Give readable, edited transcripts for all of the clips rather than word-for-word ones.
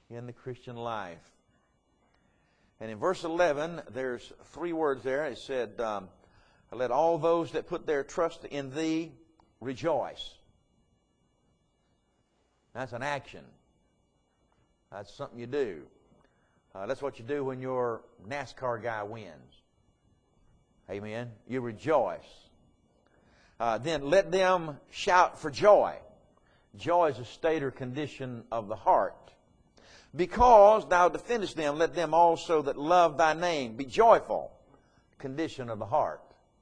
in the Christian life. And in verse 11, there's 3 words there. It said, let all those that put their trust in thee rejoice. That's an action. That's something you do. That's what you do when your NASCAR guy wins. Amen. You rejoice. Then let them shout for joy. Joy is a state or condition of the heart. Because thou defendest them, let them also that love thy name be joyful. Condition of the heart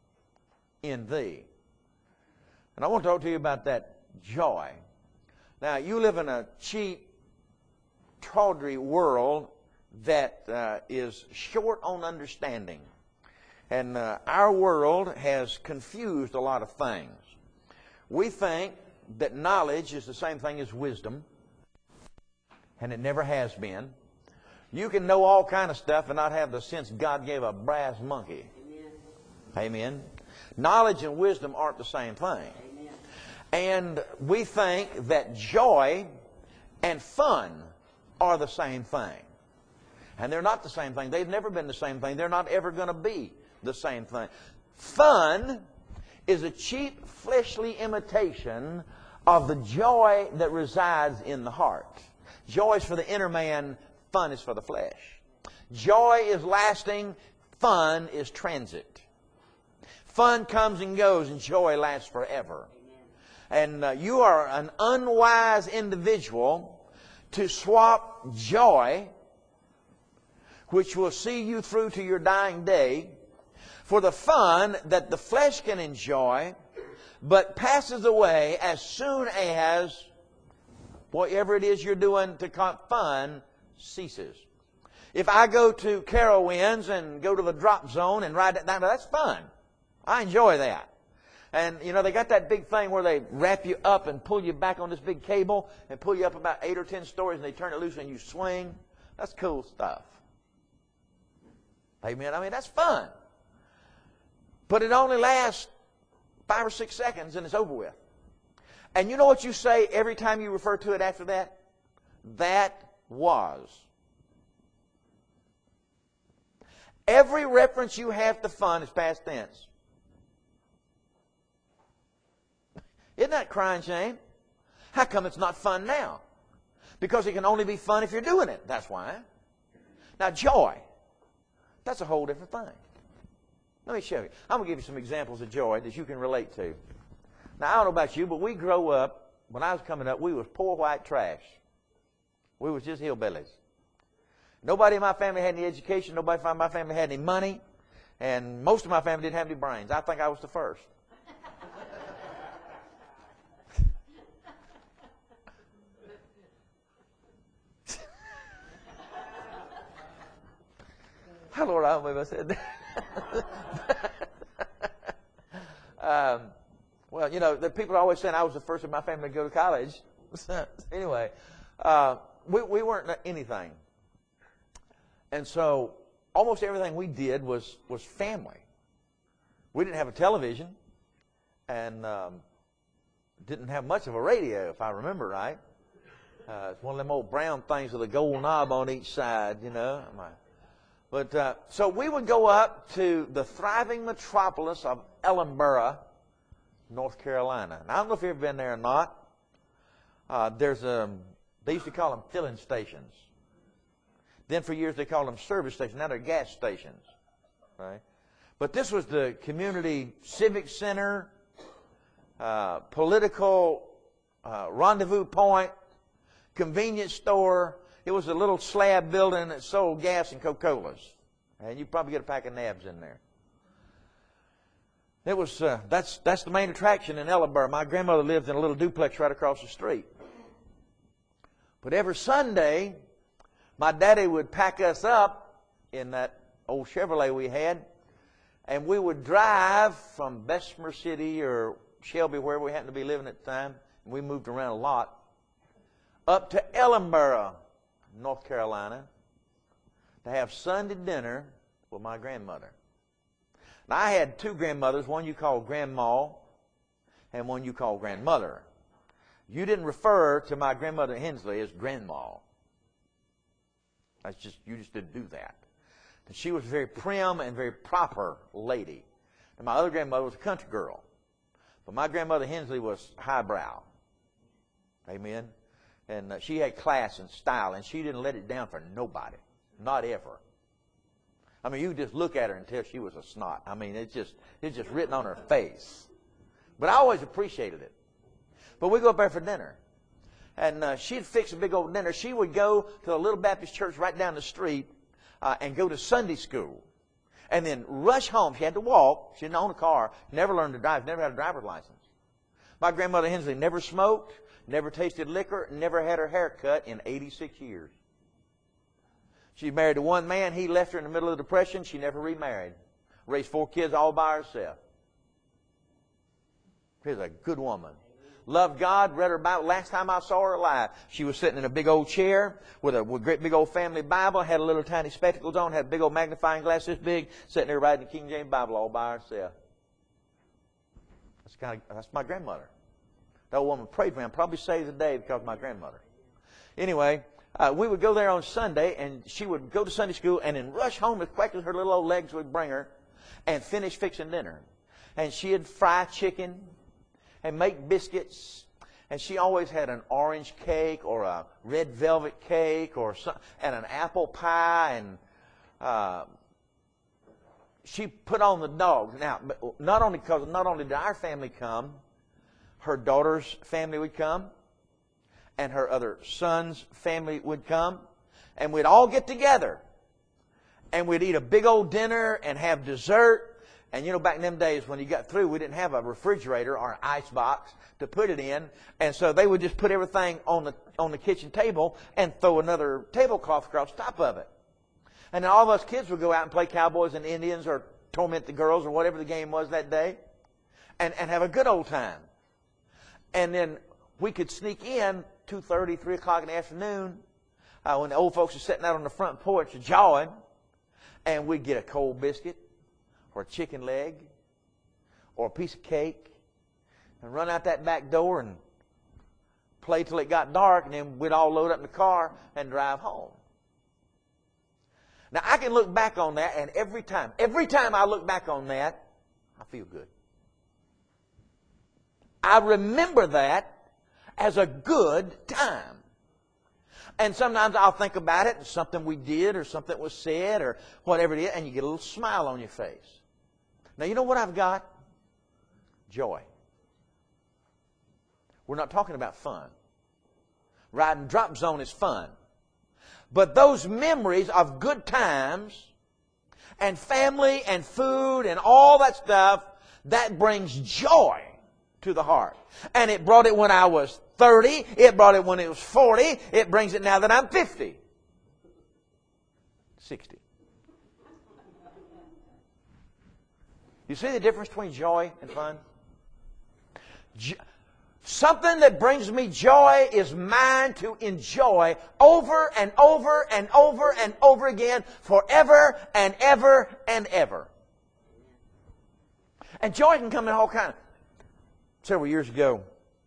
in thee. And I want to talk to you about that joy. Now, you live in a cheap, tawdry world that is short on understanding. And our world has confused a lot of things. We think that knowledge is the same thing as wisdom, and it never has been. You can know all kind of stuff and not have the sense God gave a brass monkey. Amen. Amen. Knowledge and wisdom aren't the same thing. Amen. And we think that joy and fun are the same thing. And they're not the same thing. They've never been the same thing. They're not ever going to be the same thing. Fun is a cheap, fleshly imitation of the joy that resides in the heart. Joy is for the inner man, fun is for the flesh. Joy is lasting, fun is transit. Fun comes and goes, and joy lasts forever. And you are an unwise individual to swap joy, which will see you through to your dying day, for the fun that the flesh can enjoy, but passes away as soon as whatever it is you're doing to fun ceases. If I go to Carowinds and go to the drop zone and ride it down, that's fun. I enjoy that. And, you know, they got that big thing where they wrap you up and pull you back on this big cable and pull you up about 8 or 10 stories and they turn it loose and you swing. That's cool stuff. Amen. I mean, that's fun. But it only lasts 5 or 6 seconds and it's over with. And you know what you say every time you refer to it after that? That was. Every reference you have to fun is past tense. Isn't that crying shame? How come it's not fun now? Because it can only be fun if you're doing it. That's why. Now, joy. That's a whole different thing. Let me show you. I'm going to give you some examples of joy that you can relate to. Now, I don't know about you, but we grow up, when I was coming up, we was poor white trash. We was just hillbillies. Nobody in my family had any education. Nobody in my family had any money. And most of my family didn't have any brains. I think I was the first. Oh, Lord, I don't believe I said that. Well, you know, the people are always saying I was the first in my family to go to college. Anyway, we weren't anything. And so almost everything we did was family. We didn't have a television and didn't have much of a radio, if I remember right. It's one of them old brown things with a gold knob on each side, you know. But so we would go up to the thriving metropolis of Ellenboro, North Carolina. Now, I don't know if you've ever been there or not. They used to call them filling stations. Then for years they called them service stations. Now they're gas stations. Right? But this was the community civic center, political rendezvous point, convenience store. It was a little slab building that sold gas and Coca-Colas. And you'd probably get a pack of nabs in there. It was that's the main attraction in Ellenboro. My grandmother lived in a little duplex right across the street. But every Sunday, my daddy would pack us up in that old Chevrolet we had, and we would drive from Bessemer City or Shelby, wherever we happened to be living at the time, and we moved around a lot, up to Ellenboro, North Carolina, to have Sunday dinner with my grandmother. Now, I had 2 grandmothers, one you called Grandma and one you called Grandmother. You didn't refer to my grandmother Hensley as Grandma. You just didn't do that. And she was a very prim and very proper lady. And my other grandmother was a country girl. But my grandmother Hensley was highbrow. Amen. And she had class and style, and she didn't let it down for nobody. Not ever. I mean, you just look at her and tell she was a snot. I mean, it's just written on her face. But I always appreciated it. But we go up there for dinner. And she'd fix a big old dinner. She would go to a little Baptist church right down the street and go to Sunday school. And then rush home. She had to walk. She didn't own a car. Never learned to drive. Never had a driver's license. My grandmother Hensley never smoked, never tasted liquor, never had her hair cut in 86 years. She married to one man. He left her in the middle of the Depression. She never remarried. Raised 4 kids all by herself. She's a good woman. Loved God, read her Bible. Last time I saw her alive, she was sitting in a big old chair with a great big old family Bible, had a little tiny spectacles on, had a big old magnifying glass this big, sitting there writing the King James Bible all by herself. That's my grandmother. That old woman prayed for me. I'm probably saved today because of my grandmother. Anyway, we would go there on Sunday, and she would go to Sunday school and then rush home as quick as her little old legs would bring her and finish fixing dinner. And she'd fry chicken and make biscuits. And she always had an orange cake or a red velvet cake or and an apple pie. And she put on the dogs. Now, not only did our family come, her daughter's family would come, and her other son's family would come, and we'd all get together, and we'd eat a big old dinner and have dessert. And you know, back in them days when you got through, we didn't have a refrigerator or an ice box to put it in, and so they would just put everything on the kitchen table and throw another tablecloth across the top of it. And then all of us kids would go out and play cowboys and Indians or torment the girls or whatever the game was that day, and have a good old time. And then we could sneak in 2:30, 3 o'clock in the afternoon when the old folks are sitting out on the front porch jawing, and we'd get a cold biscuit or a chicken leg or a piece of cake and run out that back door and play till it got dark, and then we'd all load up in the car and drive home. Now, I can look back on that, and every time I look back on that, I feel good. I remember that as a good time. And sometimes I'll think about it, and something we did or something that was said or whatever it is, and you get a little smile on your face. Now, you know what I've got? Joy. We're not talking about fun. Riding Drop Zone is fun. But those memories of good times and family and food and all that stuff, that brings joy to the heart. And it brought it when I was 30. It brought it when it was 40. It brings it now that I'm 50. 60. You see the difference between joy and fun? Something that brings me joy is mine to enjoy over and over and over and over again, forever and ever and ever. And joy can come in all kinds. Several years ago,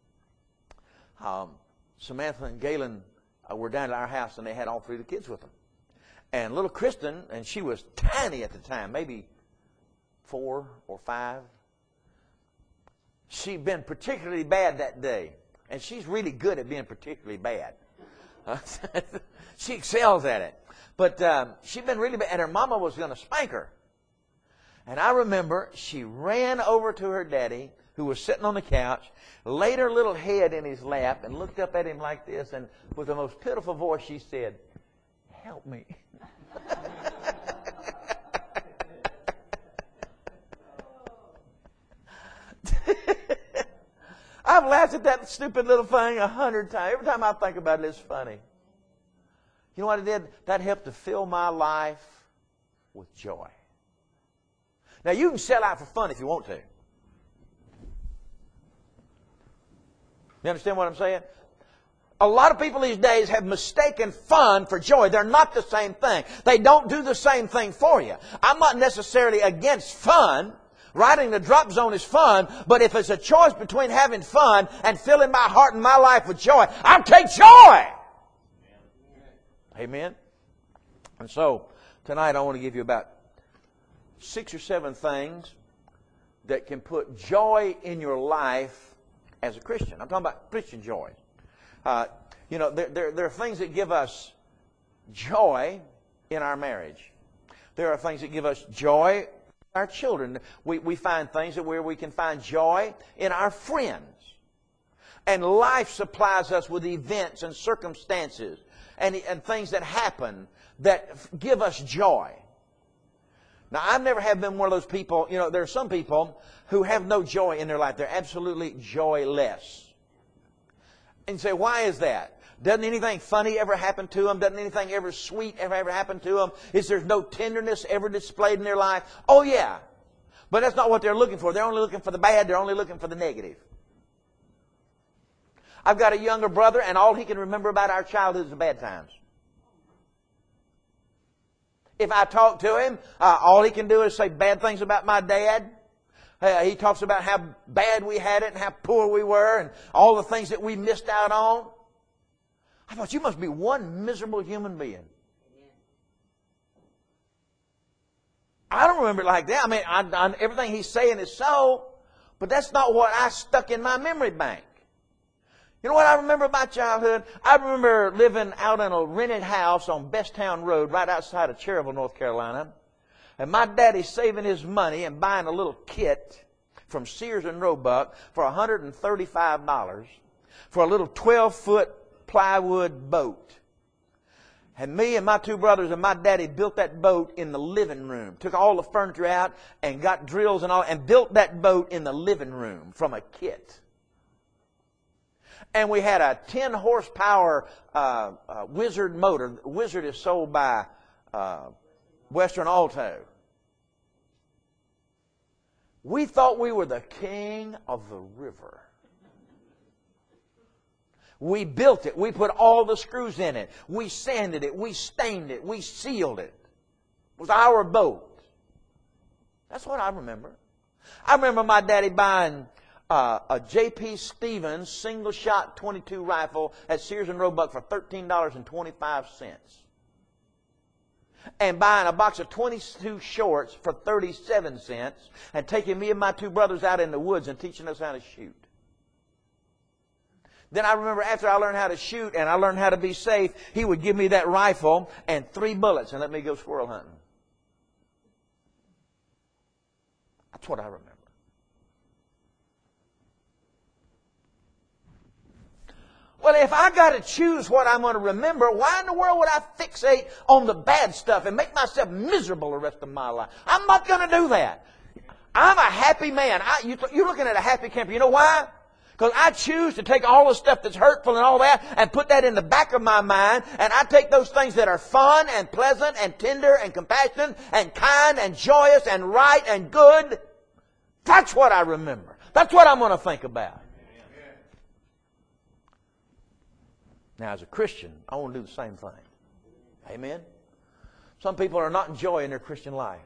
Samantha and Galen were down at our house, and they had all 3 of the kids with them. And little Kristen, and she was tiny at the time, maybe 4 or 5. She'd been particularly bad that day. And she's really good at being particularly bad. She excels at it. But she'd been really bad, and her mama was going to spank her. And I remember she ran over to her daddy, who was sitting on the couch, laid her little head in his lap, and looked up at him like this, and with the most pitiful voice she said, "Help me." I've laughed at that stupid little thing 100 times. Every time I think about it, it's funny. You know what it did? That helped to fill my life with joy. Now, you can sell out for fun if you want to. You understand what I'm saying? A lot of people these days have mistaken fun for joy. They're not the same thing. They don't do the same thing for you. I'm not necessarily against fun. Riding the Drop Zone is fun, but if it's a choice between having fun and filling my heart and my life with joy, I'll take joy. Amen. And so tonight I want to give you about 6 or 7 things that can put joy in your life as a Christian. I'm talking about Christian joy. There are things that give us joy in our marriage. There are things that give us joy in our children. We find things where we can find joy in our friends. And life supplies us with events and circumstances and things that happen that give us joy. Now, I've never have been one of those people, there are some people who have no joy in their life. They're absolutely joyless. And you say, why is that? Doesn't anything funny ever happen to them? Doesn't anything ever sweet ever happen to them? Is there no tenderness ever displayed in their life? Oh, yeah. But that's not what they're looking for. They're only looking for the bad. They're only looking for the negative. I've got a younger brother, and all he can remember about our childhood is the bad times. If I talk to him, all he can do is say bad things about my dad. He talks about how bad we had it and how poor we were and all the things that we missed out on. I thought, you must be one miserable human being. I don't remember it like that. I mean, everything he's saying is so, but that's not what I stuck in my memory bank. You know what I remember about childhood? I remember living out in a rented house on Besttown Road right outside of Cherryville, North Carolina. And my daddy saving his money and buying a little kit from Sears and Roebuck for $135 for a little 12-foot plywood boat. And me and my 2 brothers and my daddy built that boat in the living room. Took all the furniture out and got drills and all and built that boat in the living room from a kit. And we had a 10 horsepower Wizard motor. Wizard is sold by Western Auto. We thought we were the king of the river. We built it. We put all the screws in it. We sanded it. We stained it. We sealed it. It was our boat. That's what I remember. I remember my daddy buying a J.P. Stevens single-shot .22 rifle at Sears and Roebuck for $13.25. And buying a box of 22 shorts for 37 cents and taking me and my 2 brothers out in the woods and teaching us how to shoot. Then I remember after I learned how to shoot and I learned how to be safe, he would give me that rifle and 3 bullets and let me go squirrel hunting. That's what I remember. Well, if I got to choose what I'm going to remember, why in the world would I fixate on the bad stuff and make myself miserable the rest of my life? I'm not going to do that. I'm a happy man. You're looking at a happy camper. You know why? Because I choose to take all the stuff that's hurtful and all that and put that in the back of my mind, and I take those things that are fun and pleasant and tender and compassionate and kind and joyous and right and good. That's what I remember. That's what I'm going to think about. Now, as a Christian, I want to do the same thing. Amen? Some people are not enjoying their Christian life.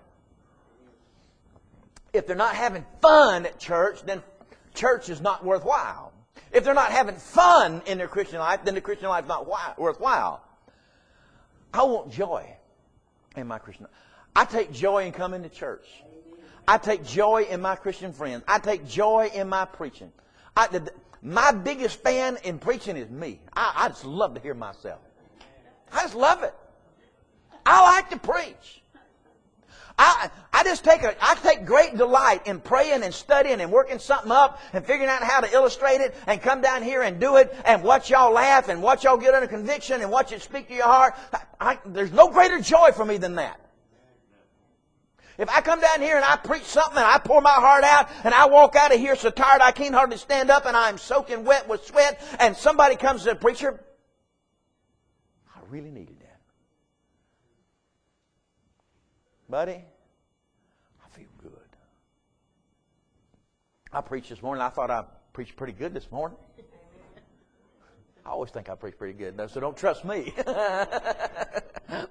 If they're not having fun at church, then church is not worthwhile. If they're not having fun in their Christian life, then the Christian life is not worthwhile. I want joy in my Christian life. I take joy in coming to church. I take joy in my Christian friends. I take joy in my preaching. My biggest fan in preaching is me. I just love to hear myself. I just love it. I like to preach. I take great delight in praying and studying and working something up and figuring out how to illustrate it and come down here and do it and watch y'all laugh and watch y'all get under conviction and watch it speak to your heart. There's no greater joy for me than that. If I come down here and I preach something and I pour my heart out and I walk out of here so tired I can't hardly stand up and I'm soaking wet with sweat and somebody comes to the preacher, I really needed that. Buddy, I feel good. I preached this morning. I thought I preached pretty good this morning. I always think I preach pretty good, so don't trust me. But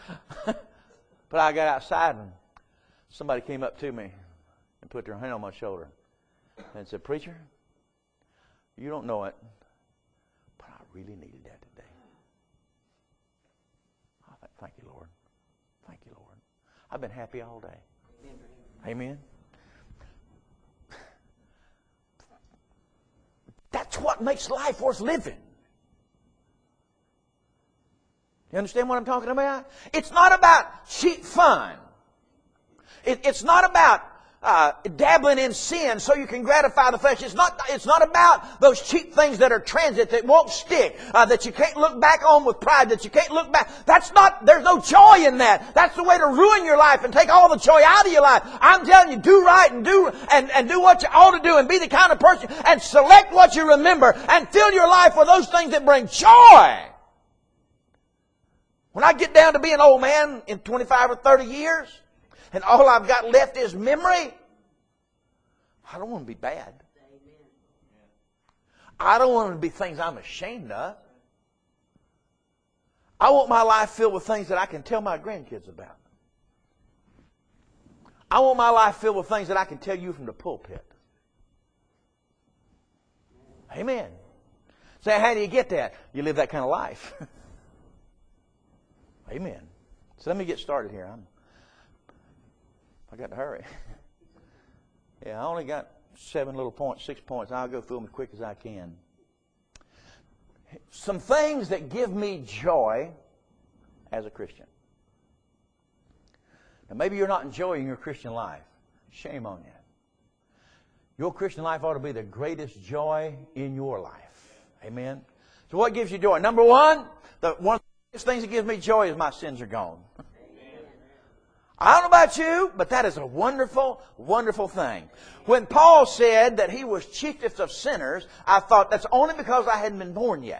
I got outside and somebody came up to me and put their hand on my shoulder and said, "Preacher, you don't know it, but I really needed that today." I thought, "Thank you, Lord." I've been happy all day. Amen. That's what makes life worth living. You understand what I'm talking about? It's not about cheap fun. It's not about dabbling in sin so you can gratify the flesh. It's not about those cheap things that are transient, that won't stick, that you can't look back on with pride, that you can't look back. There's no joy in that. That's the way to ruin your life and take all the joy out of your life. I'm telling you, do right and do what you ought to do and be the kind of person and select what you remember and fill your life with those things that bring joy. When I get down to be an old man in 25 or 30 years, and all I've got left is memory, I don't want to be bad. I don't want to be things I'm ashamed of. I want my life filled with things that I can tell my grandkids about. I want my life filled with things that I can tell you from the pulpit. Amen. Say, how do you get that? You live that kind of life. Amen. So let me get started here. I got to hurry. Yeah, I only got 6 points. I'll go through them as quick as I can. Some things that give me joy as a Christian. Now, maybe you're not enjoying your Christian life. Shame on you. Your Christian life ought to be the greatest joy in your life. Amen. So what gives you joy? Number one, one of the biggest things that gives me joy is my sins are gone. I don't know about you, but that is a wonderful, wonderful thing. When Paul said that he was chiefest of sinners, I thought that's only because I hadn't been born yet.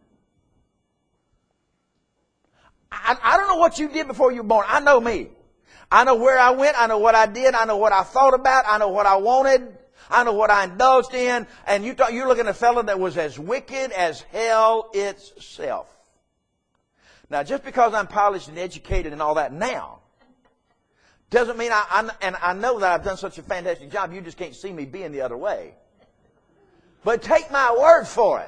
I don't know what you did before you were born. I know me. I know where I went. I know what I did. I know what I thought about. I know what I wanted. I know what I indulged in. And you're looking at a fellow that was as wicked as hell itself. Now, just because I'm polished and educated and all that now, doesn't mean I know that I've done such a fantastic job, you just can't see me being the other way. But take my word for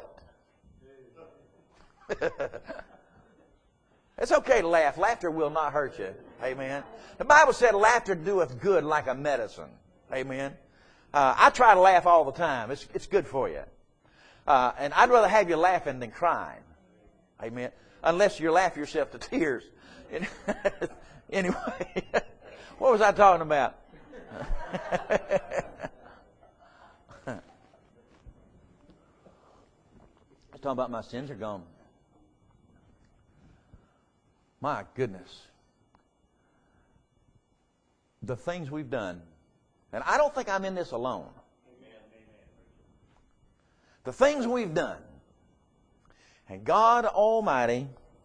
it. It's okay to laugh. Laughter will not hurt you. Amen. The Bible said laughter doeth good like a medicine. Amen. I try to laugh all the time. It's good for you. And I'd rather have you laughing than crying. Amen. Unless you laugh yourself to tears. Anyway. What was I talking about? I was talking about my sins are gone. My goodness. The things we've done. And I don't think I'm in this alone. The things we've done. And God Almighty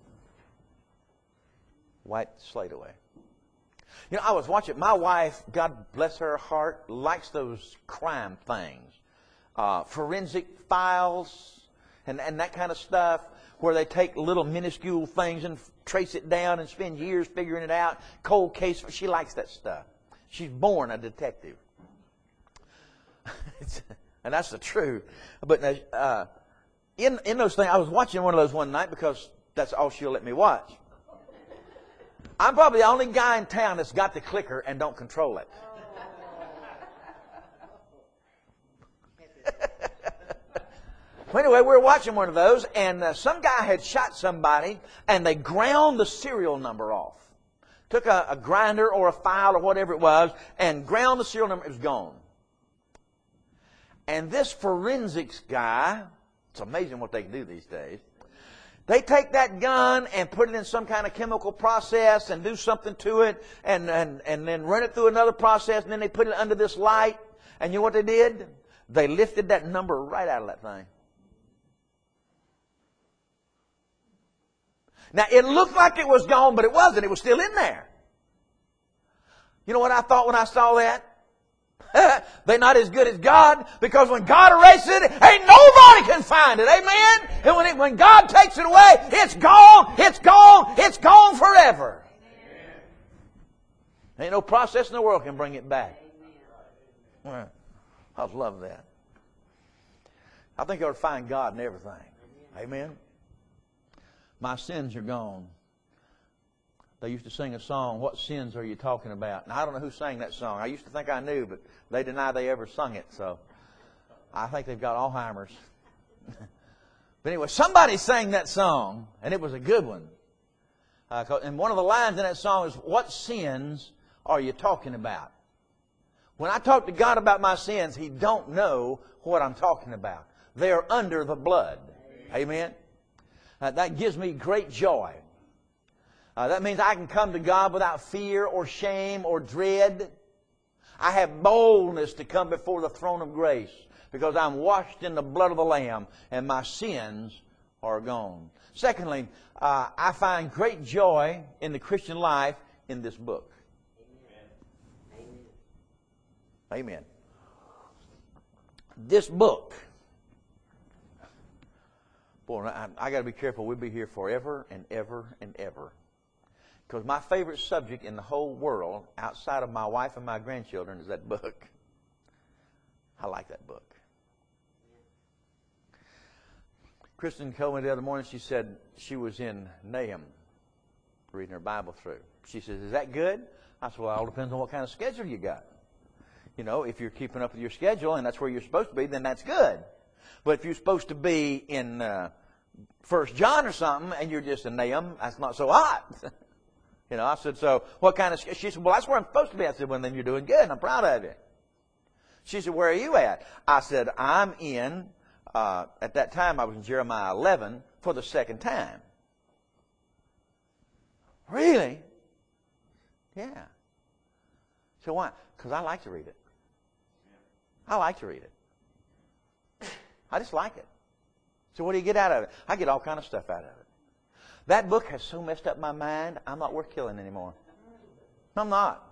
wiped the slate away. You know, I was watching, my wife, God bless her heart, likes those crime things. Forensic files and that kind of stuff, where they take little minuscule things and trace it down and spend years figuring it out. Cold case, she likes that stuff. She's born a detective. And that's the truth. But in those things, I was watching one of those one night because that's all she'll let me watch. I'm probably the only guy in town that's got the clicker and don't control it. Well, anyway, we were watching one of those, and some guy had shot somebody, and they ground the serial number off. Took a grinder or a file or whatever it was, and ground the serial number. It was gone. And this forensics guy, it's amazing what they can do these days. They take that gun and put it in some kind of chemical process and do something to it and then run it through another process, and then they put it under this light. And you know what they did? They lifted that number right out of that thing. Now, it looked like it was gone, but it wasn't. It was still in there. You know what I thought when I saw that? They're not as good as God, because when God erases it, ain't nobody can find it. Amen? And when God takes it away, it's gone, it's gone, it's gone forever. Amen. Ain't no process in the world can bring it back. Amen. I love that. I think you ought to find God in everything. Amen? My sins are gone. They used to sing a song, "What Sins Are You Talking About?" And I don't know who sang that song. I used to think I knew, but they deny they ever sung it. So I think they've got Alzheimer's. But anyway, somebody sang that song, and it was a good one. And one of the lines in that song is, "What sins are you talking about?" When I talk to God about my sins, He don't know what I'm talking about. They are under the blood. Amen? That gives me great joy. That means I can come to God without fear or shame or dread. I have boldness to come before the throne of grace because I'm washed in the blood of the Lamb and my sins are gone. Secondly, I find great joy in the Christian life in this book. Amen. This book. Boy, I got to be careful. We'll be here forever and ever and ever. Because my favorite subject in the whole world, outside of my wife and my grandchildren, is that book. I like that book. Kristen told me the other morning, she said she was in Nahum reading her Bible through. She says, "Is that good?" I said, "Well, it all depends on what kind of schedule you got. You know, if you're keeping up with your schedule and that's where you're supposed to be, then that's good. But if you're supposed to be in 1 John or something and you're just in Nahum, that's not so hot." You know, I said, "So what kind of..." She said, "Well, that's where I'm supposed to be." I said, "Well, then you're doing good and I'm proud of you." She said, "Where are you at?" I said, "I'm in..." At that time, I was in Jeremiah 11 for the second time. "Really?" "Yeah." So why? Because I like to read it. I like to read it. I just like it. So what do you get out of it? I get all kind of stuff out of it. That book has so messed up my mind, I'm not worth killing anymore. I'm not.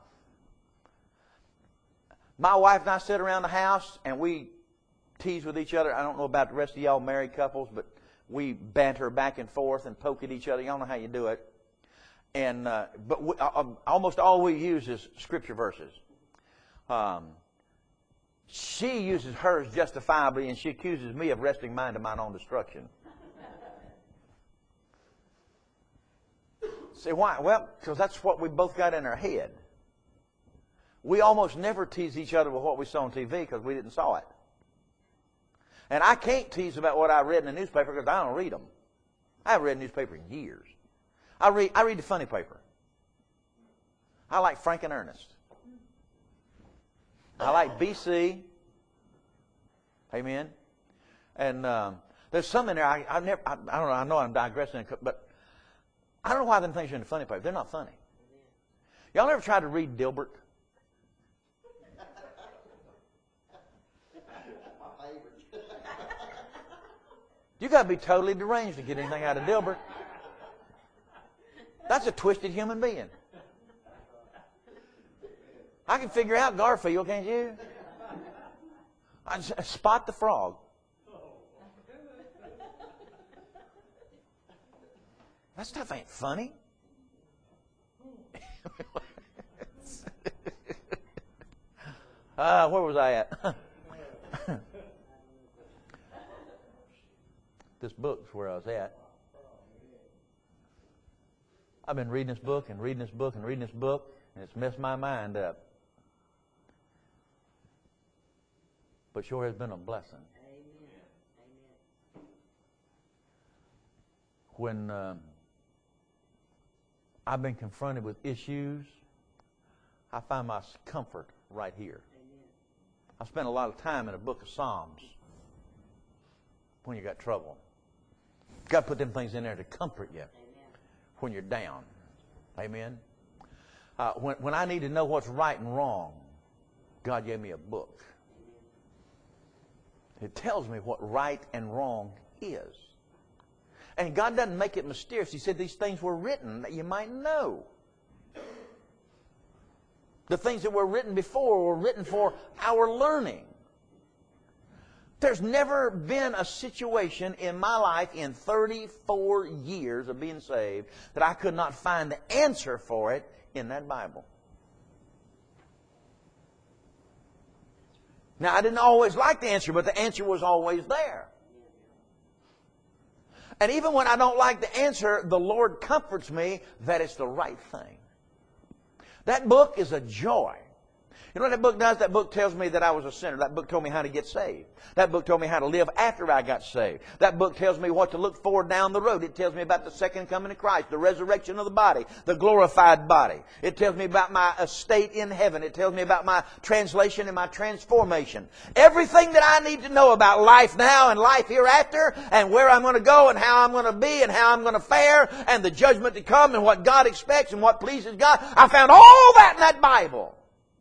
My wife and I sit around the house and we tease with each other. I don't know about the rest of y'all married couples, but we banter back and forth and poke at each other. Y'all know how you do it. And almost all we use is scripture verses. She uses hers justifiably, and she accuses me of wresting mine to mine own destruction. Say, why? Well, because that's what we both got in our head. We almost never tease each other with what we saw on TV because we didn't saw it. And I can't tease about what I read in the newspaper because I don't read them. I haven't read a newspaper in years. I read the funny paper. I like Frank and Ernest. I like BC. Amen. And there's some in there I don't know. I know I'm digressing, but I don't know why them things are in the funny paper. They're not funny. Y'all ever tried to read Dilbert? You got to be totally deranged to get anything out of Dilbert. That's a twisted human being. I can figure out Garfield, can't you? Spot the Frog. That stuff ain't funny. Where was I at? This book's where I was at. I've been reading this book and reading this book and reading this book, and it's messed my mind up. But sure has been a blessing. Amen. When I've been confronted with issues, I find my comfort right here. Amen. I spent a lot of time in the book of Psalms when you got trouble. Got to put them things in there to comfort you. Amen. When you're down. Amen. When I need to know what's right and wrong, God gave me a book. It tells me what right and wrong is. And God doesn't make it mysterious. He said these things were written that you might know. The things that were written before were written for our learning. There's never been a situation in my life in 34 years of being saved that I could not find the answer for it in that Bible. Now, I didn't always like the answer, but the answer was always there. And even when I don't like the answer, the Lord comforts me that it's the right thing. That book is a joy. You know what that book does? That book tells me that I was a sinner. That book told me how to get saved. That book told me how to live after I got saved. That book tells me what to look for down the road. It tells me about the second coming of Christ, the resurrection of the body, the glorified body. It tells me about my estate in heaven. It tells me about my translation and my transformation. Everything that I need to know about life now and life hereafter and where I'm going to go and how I'm going to be and how I'm going to fare and the judgment to come and what God expects and what pleases God. I found all that in that Bible.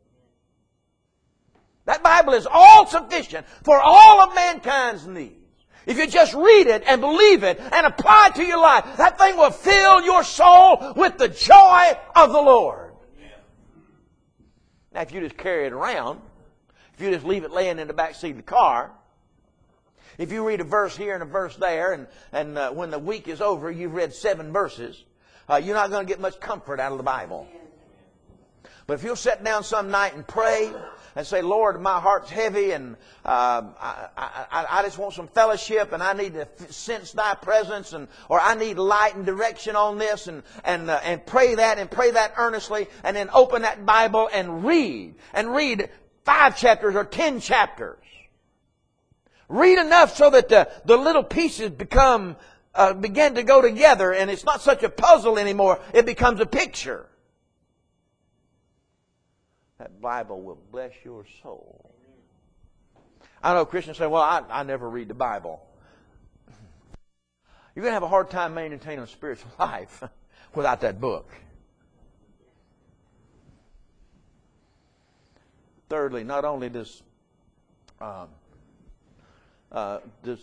That Bible is all sufficient for all of mankind's needs. If you just read it and believe it and apply it to your life, that thing will fill your soul with the joy of the Lord. Now, if you just carry it around, if you just leave it laying in the back seat of the car, if you read a verse here and a verse there, and when the week is over, you've read 7 verses, you're not going to get much comfort out of the Bible. But if you'll sit down some night and pray and say, Lord, my heart's heavy and I just want some fellowship and I need to sense Thy presence or I need light and direction on this and pray that earnestly and then open that Bible and read 5 chapters or 10 chapters. Read enough so that the little pieces begin to go together and it's not such a puzzle anymore. It becomes a picture. That Bible will bless your soul. I know Christians say, well, I never read the Bible. You're going to have a hard time maintaining a spiritual life without that book. Thirdly, not only does I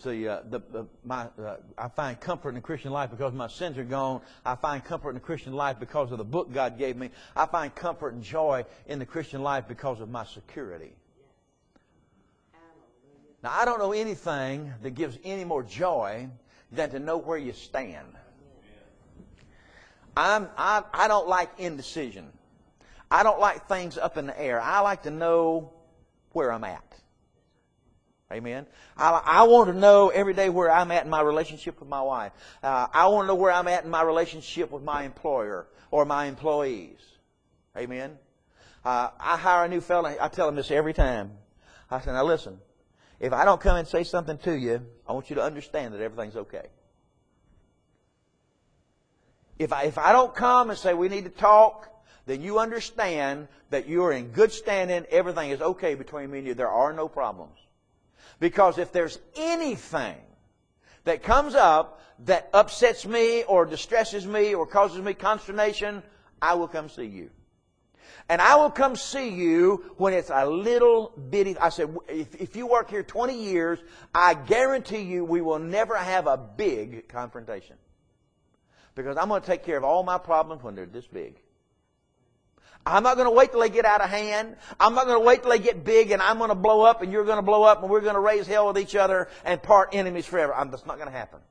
find comfort in the Christian life because my sins are gone. I find comfort in the Christian life because of the book God gave me. I find comfort and joy in the Christian life because of my security. Now, I don't know anything that gives any more joy than to know where you stand. I don't like indecision. I don't like things up in the air. I like to know where I'm at. Amen. I want to know every day where I'm at in my relationship with my wife. I want to know where I'm at in my relationship with my employer or my employees. Amen. I hire a new fellow. I tell him this every time. I say, now listen, if I don't come and say something to you, I want you to understand that everything's okay. If I don't come and say we need to talk, then you understand that you're in good standing. Everything is okay between me and you. There are no problems. Because if there's anything that comes up that upsets me or distresses me or causes me consternation, I will come see you. And I will come see you when it's a little bitty. I said, if you work here 20 years, I guarantee you we will never have a big confrontation. Because I'm going to take care of all my problems when they're this big. I'm not going to wait till they get out of hand. I'm not going to wait till they get big and I'm going to blow up and you're going to blow up and we're going to raise hell with each other and part enemies forever. That's not going to happen.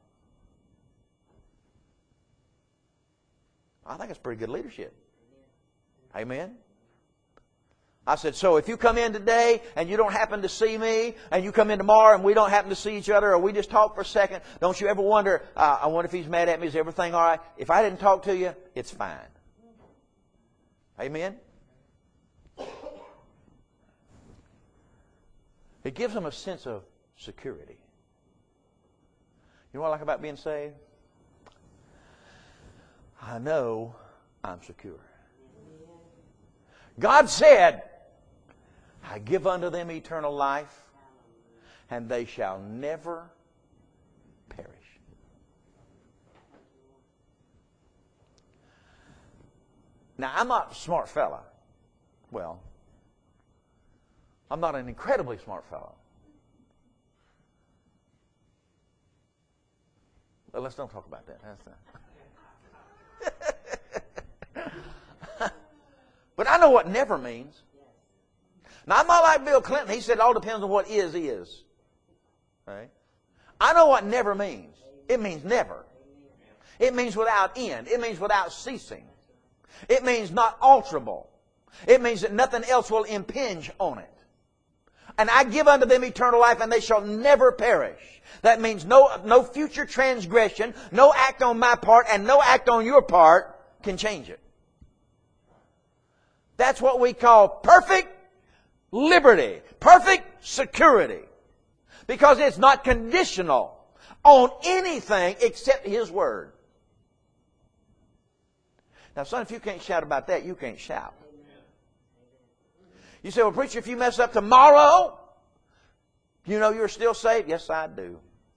I think it's pretty good leadership. Amen. I said, so if you come in today and you don't happen to see me and you come in tomorrow and we don't happen to see each other or we just talk for a second, don't you ever wonder, I wonder if he's mad at me. Is everything all right? If I didn't talk to you, it's fine. Amen? It gives them a sense of security. You know what I like about being saved? I know I'm secure. God said, I give unto them eternal life, and they shall never perish. Now, I'm not a smart fella. Well, I'm not an incredibly smart fellow. Well, let's don't talk about that. But I know what never means. Now, I'm not like Bill Clinton. He said it all depends on what is. Right? I know what never means. It means never. It means without end. It means without ceasing. It means not alterable. It means that nothing else will impinge on it. And I give unto them eternal life, and they shall never perish. That means no future transgression, no act on my part, and no act on your part can change it. That's what we call perfect liberty, perfect security. Because it's not conditional on anything except His Word. Now, son, if you can't shout about that, you can't shout. You say, well, preacher, if you mess up tomorrow, you know you're still saved? Yes, I do.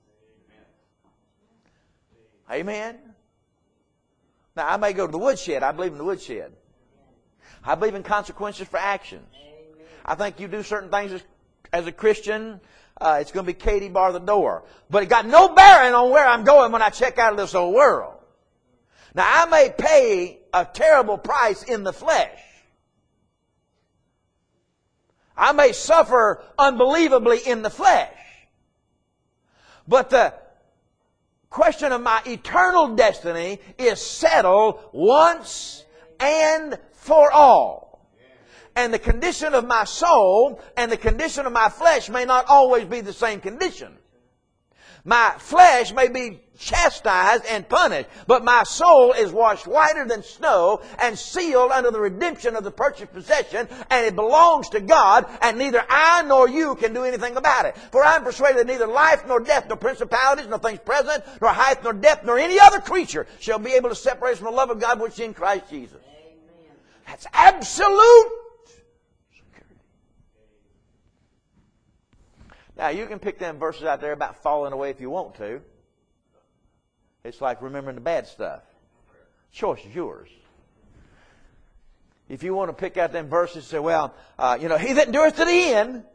Amen. Now, I may go to the woodshed. I believe in the woodshed. I believe in consequences for actions. I think you do certain things as a Christian, it's going to be Katie bar the door. But it got no bearing on where I'm going when I check out of this old world. Now, I may pay a terrible price in the flesh. I may suffer unbelievably in the flesh. But the question of my eternal destiny is settled once and for all. And the condition of my soul and the condition of my flesh may not always be the same condition. My flesh may be chastised and punished, but my soul is washed whiter than snow and sealed under the redemption of the purchased possession, and it belongs to God, and neither I nor you can do anything about it. For I am persuaded that neither life nor death, nor principalities, nor things present, nor height, nor depth, nor any other creature shall be able to separate us from the love of God which is in Christ Jesus. Amen. That's absolute. Now, you can pick them verses out there about falling away if you want to. It's like remembering the bad stuff. Choice is yours. If you want to pick out them verses and say, well, he that endureth to the end,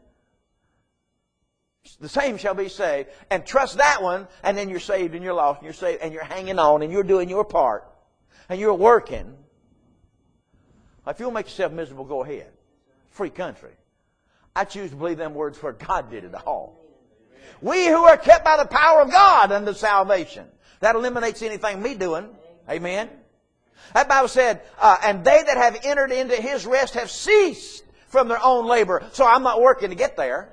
the same shall be saved. And trust that one, and then you're saved and you're lost and you're saved and you're hanging on and you're doing your part and you're working. If you'll make yourself miserable, go ahead. Free country. I choose to believe them words for God did it all. We who are kept by the power of God unto salvation. That eliminates anything me doing. Amen. That Bible said, and they that have entered into His rest have ceased from their own labor. So I'm not working to get there.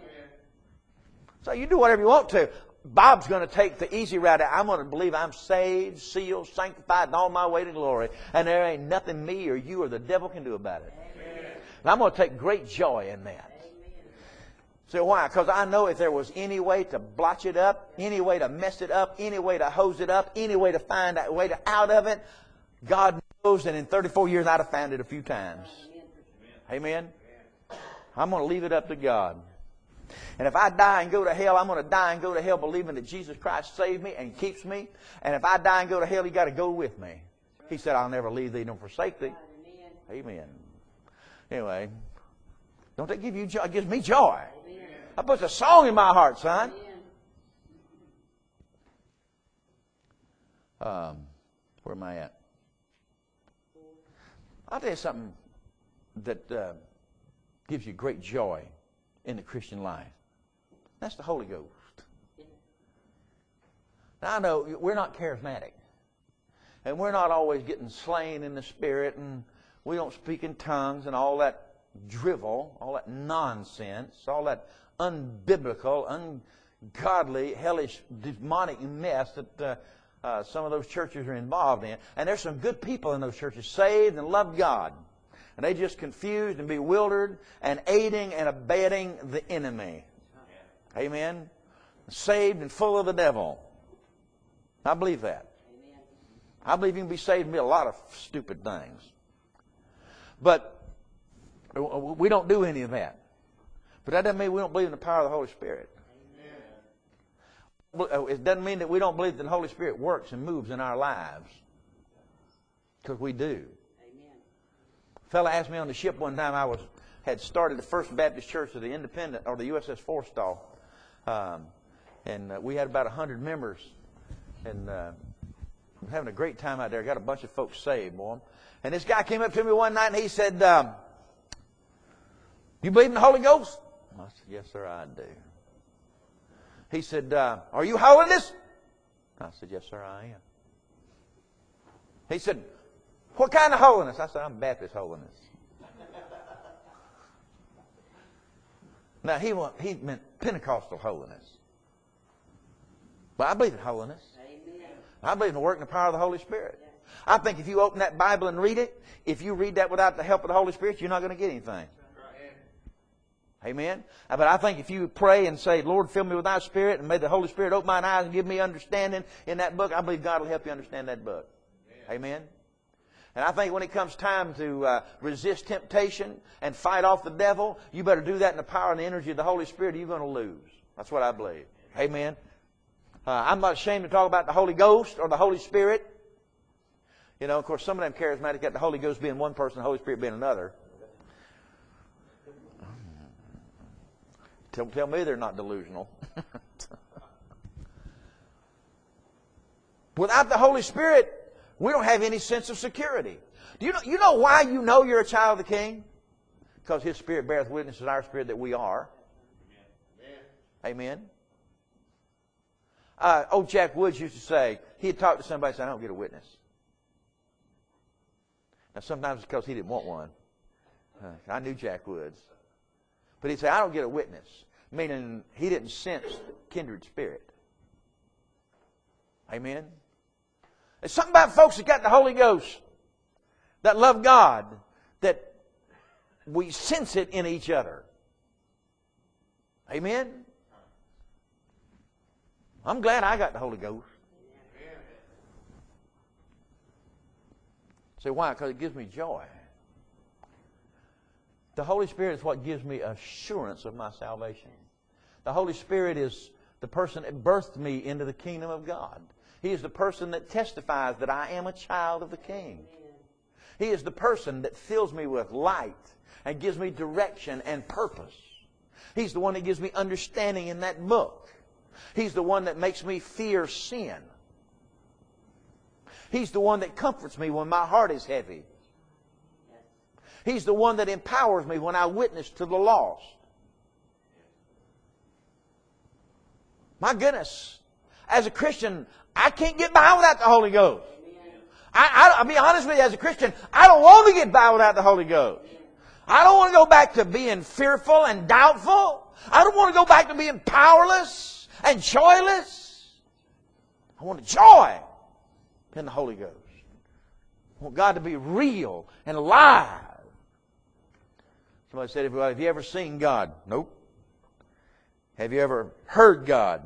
So you do whatever you want to. Bob's going to take the easy route. I'm going to believe I'm saved, sealed, sanctified, and on my way to glory. And there ain't nothing me or you or the devil can do about it. And I'm going to take great joy in that. So why? Because I know if there was any way to blotch it up, any way to mess it up, any way to hose it up, any way to find a way out of it, God knows that in 34 years I'd have found it a few times. Amen? I'm going to leave it up to God. And if I die and go to hell, I'm going to die and go to hell believing that Jesus Christ saved me and keeps me. And if I die and go to hell, He got to go with me. He said, I'll never leave thee nor forsake thee. Amen. Anyway, don't that give you joy? It gives me joy. That puts a song in my heart, son. Where am I at? I'll tell you something that gives you great joy in the Christian life. That's the Holy Ghost. Now, I know we're not charismatic. And we're not always getting slain in the Spirit, and we don't speak in tongues and all that drivel, all that nonsense, all that unbiblical, ungodly, hellish, demonic mess that some of those churches are involved in. And there's some good people in those churches, saved and love God. And they just confused and bewildered and aiding and abetting the enemy. Amen? Saved and full of the devil. I believe that. I believe you can be saved and be a lot of stupid things. But we don't do any of that. But that doesn't mean we don't believe in the power of the Holy Spirit. Amen. It doesn't mean that we don't believe that the Holy Spirit works and moves in our lives. Because we do. Amen. A fellow asked me on the ship one time, had started the First Baptist Church of the Independent, or the USS Forstall. And we had about 100 members. And we're having a great time out there. Got a bunch of folks saved, boy. And this guy came up to me one night and he said, you believe in the Holy Ghost? I said, yes, sir, I do. He said, are you holiness? I said, yes, sir, I am. He said, what kind of holiness? I said, I'm Baptist holiness. Now, he meant Pentecostal holiness. But I believe in holiness. Amen. I believe in the work and the power of the Holy Spirit. I think if you open that Bible and read it, if you read that without the help of the Holy Spirit, you're not going to get anything. Amen? But I think if you pray and say, Lord, fill me with thy Spirit, and may the Holy Spirit open mine eyes and give me understanding in that book, I believe God will help you understand that book. Amen? And I think when it comes time to resist temptation and fight off the devil, you better do that in the power and the energy of the Holy Spirit, or you're going to lose. That's what I believe. Amen? I'm not ashamed to talk about the Holy Ghost or the Holy Spirit. You know, of course, some of them charismatics got the Holy Ghost being one person, the Holy Spirit being another. Tell me they're not delusional. Without the Holy Spirit, we don't have any sense of security. Do you know why you know you're a child of the King? Because His Spirit beareth witness in our spirit that we are. Amen. Old Jack Woods used to say, he'd talk to somebody and say, I don't get a witness. Now, sometimes it's because he didn't want one. I knew Jack Woods. But he'd say, I don't get a witness. Meaning, he didn't sense kindred spirit. Amen? There's something about folks that got the Holy Ghost, that love God, that we sense it in each other. Amen? I'm glad I got the Holy Ghost. Say, why? Because it gives me joy. The Holy Spirit is what gives me assurance of my salvation. The Holy Spirit is the person that birthed me into the kingdom of God. He is the person that testifies that I am a child of the King. He is the person that fills me with light and gives me direction and purpose. He's the one that gives me understanding in that book. He's the one that makes me fear sin. He's the one that comforts me when my heart is heavy. He's the one that empowers me when I witness to the lost. My goodness, as a Christian, I can't get by without the Holy Ghost. I'll be honest with you, as a Christian, I don't want to get by without the Holy Ghost. I don't want to go back to being fearful and doubtful. I don't want to go back to being powerless and joyless. I want joy in the Holy Ghost. I want God to be real and alive. Somebody said, have you ever seen God? Nope. Have you ever heard God?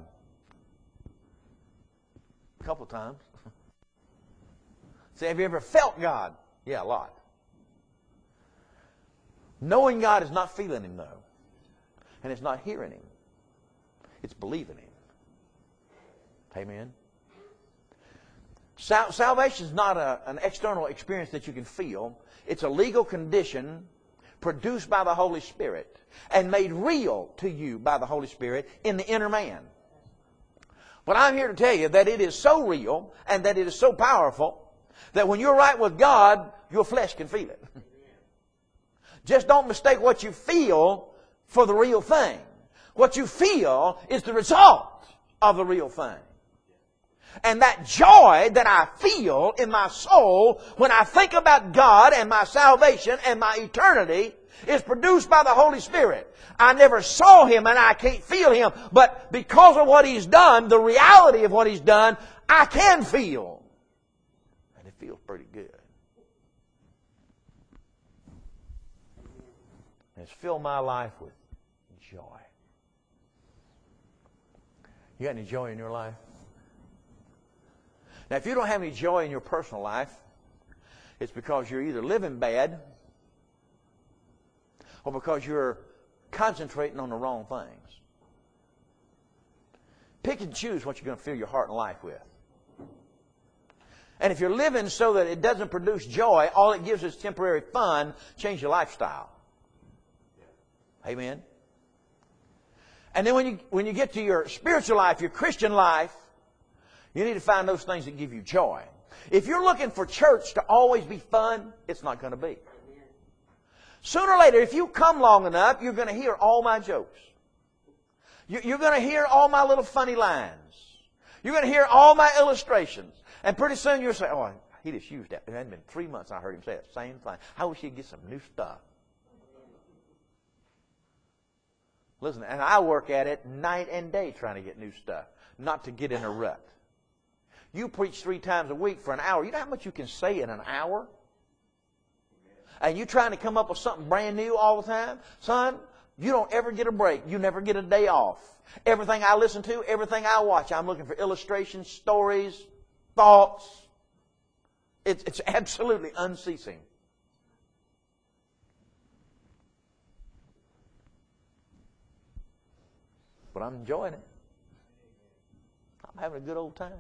A couple times. Say, have you ever felt God? Yeah, a lot. Knowing God is not feeling Him, though. And it's not hearing Him. It's believing Him. Amen. Salvation is not an external experience that you can feel. It's a legal condition produced by the Holy Spirit and made real to you by the Holy Spirit in the inner man. But I'm here to tell you that it is so real and that it is so powerful that when you're right with God, your flesh can feel it. Just don't mistake what you feel for the real thing. What you feel is the result of the real thing. And that joy that I feel in my soul when I think about God and my salvation and my eternity is produced by the Holy Spirit. I never saw Him and I can't feel Him, but because of what He's done, the reality of what He's done, I can feel. And it feels pretty good. And it's filled my life with joy. You got any joy in your life? Now, if you don't have any joy in your personal life, it's because you're either living bad or because you're concentrating on the wrong things. Pick and choose what you're going to fill your heart and life with. And if you're living so that it doesn't produce joy, all it gives is temporary fun, change your lifestyle. Amen? And then when you get to your spiritual life, your Christian life, you need to find those things that give you joy. If you're looking for church to always be fun, it's not going to be. Sooner or later, if you come long enough, you're going to hear all my jokes. You're going to hear all my little funny lines. You're going to hear all my illustrations. And pretty soon you'll say, oh, he just used that. It hadn't been 3 months I heard him say that same thing. I wish he'd get some new stuff. Listen, and I work at it night and day trying to get new stuff, not to get in a rut. You preach 3 times a week for an hour. You know how much you can say in an hour? And you trying to come up with something brand new all the time? Son, you don't ever get a break. You never get a day off. Everything I listen to, everything I watch, I'm looking for illustrations, stories, thoughts. It's absolutely unceasing. But I'm enjoying it. I'm having a good old time.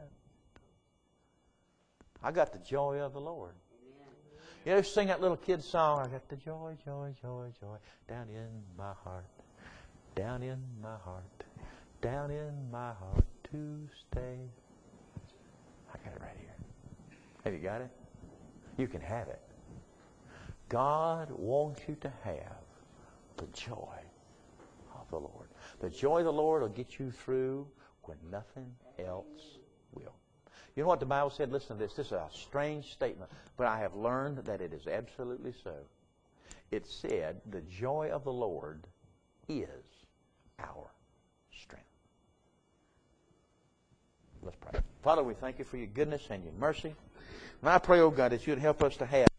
I got the joy of the Lord. You know, sing that little kid song, I got the joy, joy, joy, joy, down in my heart, down in my heart, down in my heart to stay. I got it right here. Have you got it? You can have it. God wants you to have the joy of the Lord. The joy of the Lord will get you through when nothing else will. You know what the Bible said? Listen to this. This is a strange statement, but I have learned that it is absolutely so. It said, the joy of the Lord is our strength. Let's pray. Father, we thank you for your goodness and your mercy. And I pray, oh God, that you'd help us to have